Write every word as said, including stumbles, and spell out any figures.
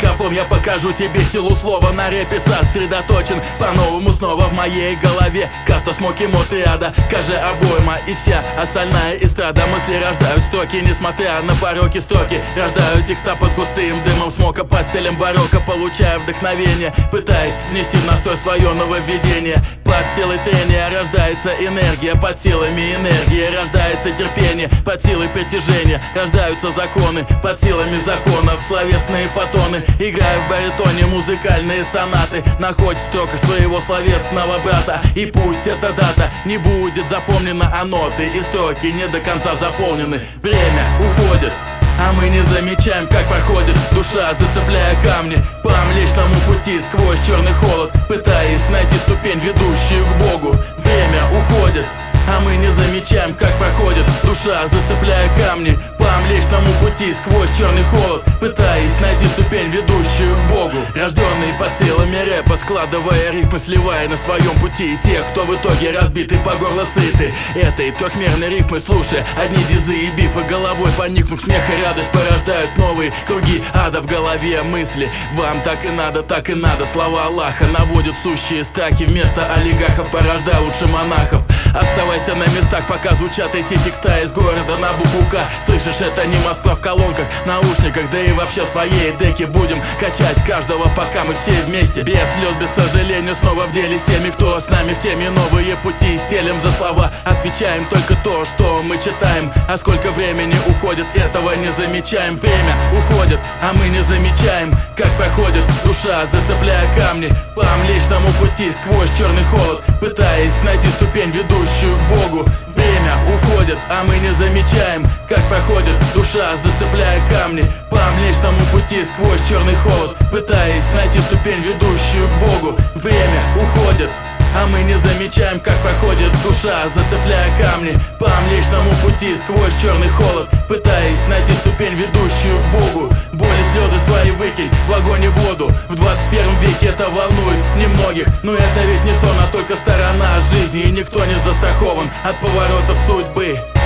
микрофон, я покажу тебе силу слова. На рэпе сосредоточен по-новому снова в моей голове. Каста, смоки, мотриада, каже обойма и вся остальная эстрада. Мысли рождают строки, несмотря на пороки строки. Рождают текста под густым дымом смока, под стилем барокко, получая вдохновение, пытаясь внести в настрой свое нововведение. Под силой трения рождается энергия, под силами энергии рождается терпение, под силой притяжения рождаются законы, под силами законов словесные фотоны. Играю в баритоне музыкальные сонаты, находит в строках своего словесного брата. И пусть эта дата не будет запомнена, а ноты и строки не до конца заполнены. Время уходит, а мы не замечаем, как проходит душа, зацепляя камни по Млечному пути сквозь черный холод, пытаясь найти ступень, ведущую к Богу. Время уходит, а мы не замечаем, как проходит душа, зацепляя камни по Млечному пути сквозь черный холод, пытаясь найти ступень, ведущую к Богу. Рожденный под силами рэпа, складывая рифмы, сливая на своем пути тех, кто в итоге разбиты по горло сыты этой трехмерной рифмы, слушая одни дизы и бифы, головой поникнув, смех и радость порождают новые круги ада в голове. Мысли вам так и надо, так и надо. Слова Аллаха наводят сущие страхи, вместо олигархов порождай лучше монахов. Оставайся на местах, пока звучат эти текста из города на букву К. Слышишь, это не Москва в колонках, наушниках, да и вообще в своей деке. Будем качать каждого, пока мы все вместе, без слез, без сожаления, снова в деле с теми, кто с нами в теме. Новые пути стелем за слова, отвечаем только то, что мы читаем. А сколько времени уходит, этого не замечаем. Время уходит, а мы не замечаем, как проходит душа, зацепляя камни по Млечному пути сквозь черный холод, пытаясь найти ступень, ведущую к Богу. Время уходит, а мы не замечаем, как проходит душа, зацепляя камни по Млечному пути сквозь черный холод, пытаясь найти ступень, ведущую к Богу. Время уходит, а мы не замечаем, как проходит душа, зацепляя камни по Млечному пути сквозь черный холод, пытаясь найти ступень, ведущую к Богу. Боли, слезы свои выкинь в огонь и воду. В двадцать первом веке это волнует немногих, но это ведь не сон, а только сторона жизни, и никто не застрахован от поворотов судьбы.